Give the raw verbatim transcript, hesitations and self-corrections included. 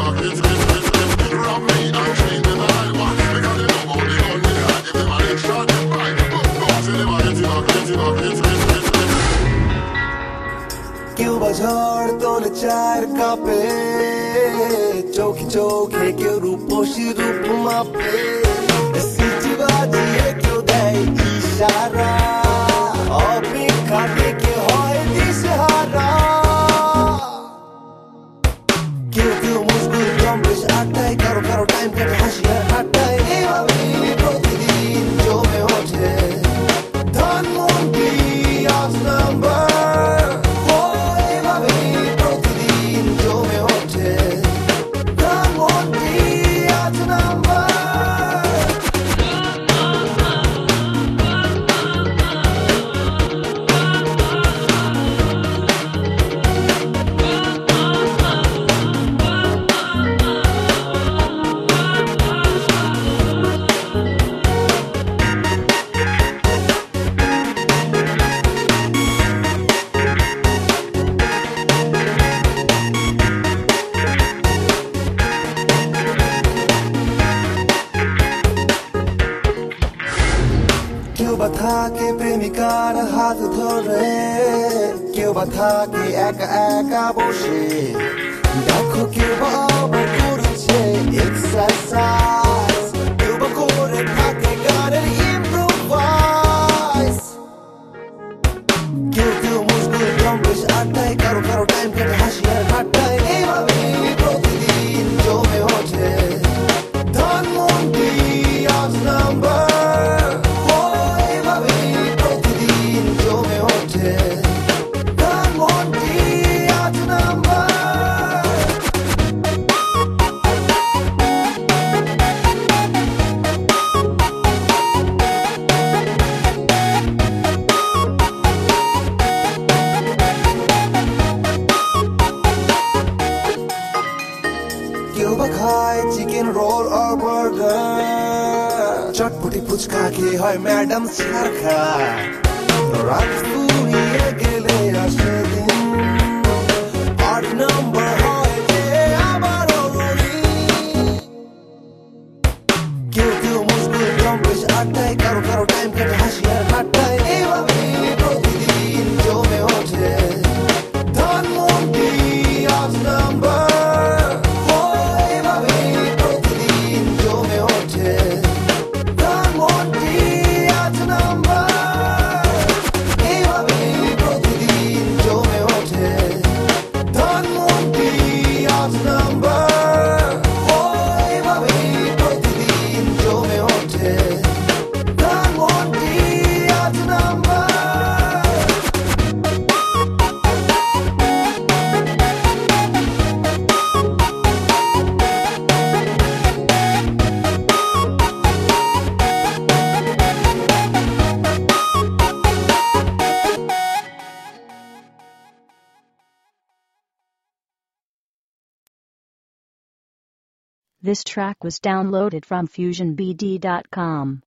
क्यों बझड़ तोले चार कापे चौकी चौके क्यों रूपोशी रूप मापे सीटी बाजी है क्यों दे इशारा और खाने के होए दिशहारा क्यों क्यों मुझको कम पेश आता है करो करो टाइम कटे हंसी हटा है ये अभी प्रतिदिन जो मैं होते धन मोंटी आज नंबर क्यों बता के प्रेमिका हाथ धरे क्यों बता के एका एका बসে দেখো কেউ আবার করছে এক্সারসাইজ কেউ বা করে থাকে গানের ইম্প্রোভাইজ কেউ কেউ মুশকিল কম বেশ আড্ডায় কারো কারো টাইম কেটে হাসি আর ঠাট্টায় এইভাবেই প্রতিদিন জমে ওঠে ধানমন্ডি আজ নাম্বার क्यों बखाए चिकन रोल और बर्गर चटपटी फुचका के হয় ম্যাডাম ছারখা রাত ফুরিয়ে গেলে আসে দিন আট নম্বর হয় যে আবার রুনি কেউ কেউ মুশকিল কম বেশ আড্ডায় কারো কারো টাইম কেটে হাসি আর ঠাট্টায় এইভাবেই প্রতিদিন জমে ওঠে ধানমন্ডি আজ number This track was downloaded from fusion b d dot com.